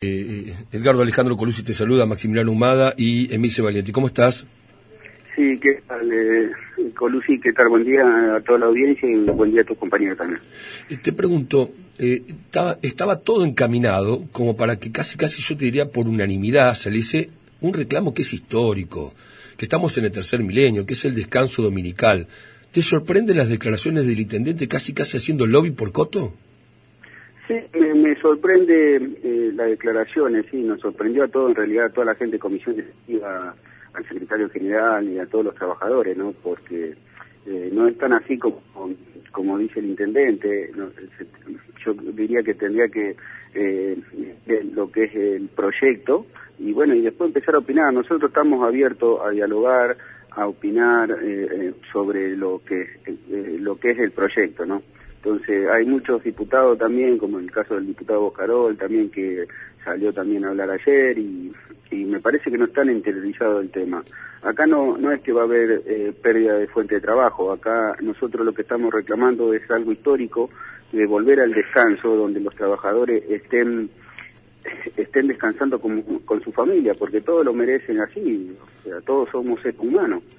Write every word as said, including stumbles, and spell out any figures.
Eh, Edgardo Alejandro Colucci te saluda, Maximiliano Humada y Emice Valiente. ¿Cómo estás? Sí, ¿qué tal, eh, Colucci? ¿Qué tal? Buen día a toda la audiencia y buen día a tus compañeros también. Eh, te pregunto, eh, estaba, estaba todo encaminado como para que casi casi yo te diría por unanimidad se le hice un reclamo que es histórico, que estamos en el tercer milenio, que es el descanso dominical. ¿Te sorprenden las declaraciones del intendente casi casi haciendo lobby por Coto? Sí, me, me sorprende eh, las declaraciones, sí, nos sorprendió a todos, en realidad a toda la gente de comisión directiva, al secretario general y a todos los trabajadores, ¿no? Porque eh, no es tan así como, como dice el intendente, ¿no? Yo diría que tendría que eh, ver lo que es el proyecto y bueno, y después empezar a opinar. Nosotros estamos abiertos a dialogar, a opinar eh, sobre lo que, eh, lo que es el proyecto, ¿no? Entonces hay muchos diputados también, como en el caso del diputado Boscarol, también que salió también a hablar ayer y, y me parece que no están interiorizados el tema. Acá no no es que va a haber eh, pérdida de fuente de trabajo, acá nosotros lo que estamos reclamando es algo histórico, de volver al descanso, donde los trabajadores estén estén descansando con, con su familia, porque todos lo merecen así, o sea, todos somos seres humanos.